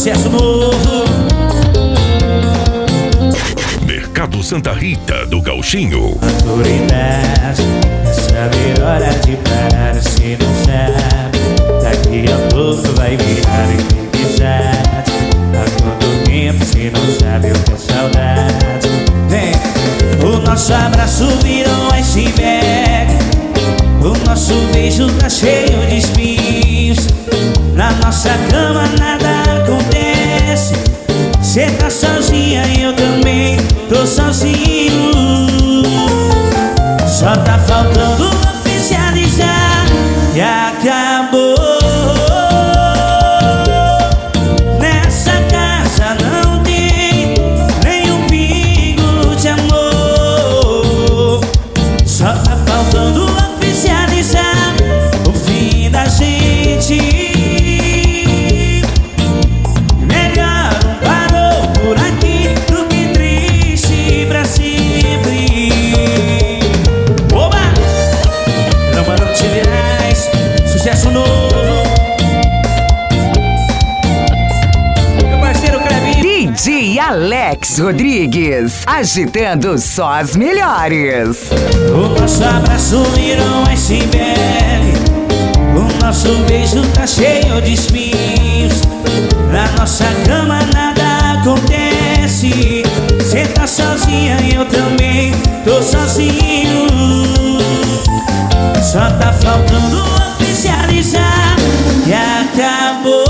sucesso novo. Mercado Santa Rita do Gauchinho. Autoridade é saber hora de parar. Se não sabe, daqui a pouco vai virar inimizade. Há quanto tempo se não sabe o que é saudade? Vem, o nosso abraço virou iceberg. O nosso beijo tá cheio de espinhos. Na nossa cama nada acontece. Cê tá sozinha e eu também tô sozinho. Só tá faltando oficializar e acabou. Nessa casa não tem nenhum pingo de amor. Só tá faltando oficializar o fim da gente. Sucesso novo. Meu parceiro Clebinho. DJ Alex Rodrigues, agitando só as melhores. O nosso abraço virou iceberg. O nosso beijo tá cheio de espinhos. Na nossa cama nada acontece. Cê tá sozinha e eu também tô sozinho. Só tá faltando oficializar e acabou.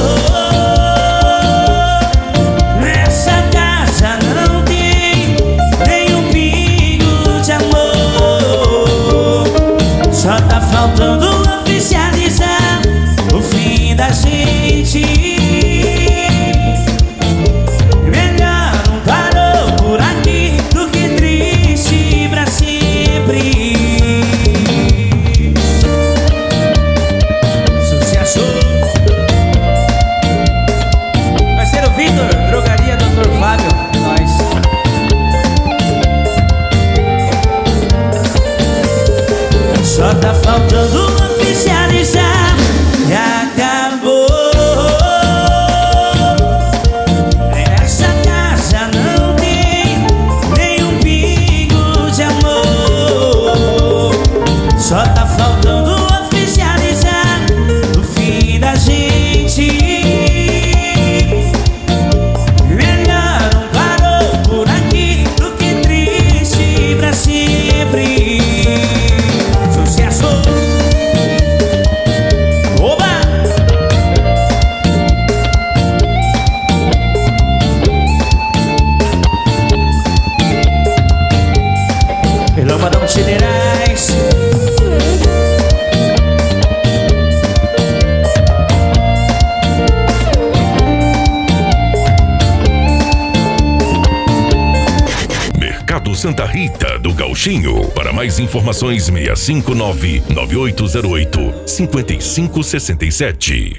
Nessa casa não tem nenhum pingo de amor. Só tá faltando oficializar o fim da gente. Melhor não parou por aqui do que triste pra sempre. Drogaria Dr. Fábio, nós. Só tá faltando oficializar e acabou. Nessa casa não tem nenhum pingo de amor. Só tá faltando oficializar o fim da gente. Sucesso! Oba! Pelo Madão Generais. Santa Rita do Gauchinho. Para mais informações, 659-9808-5567.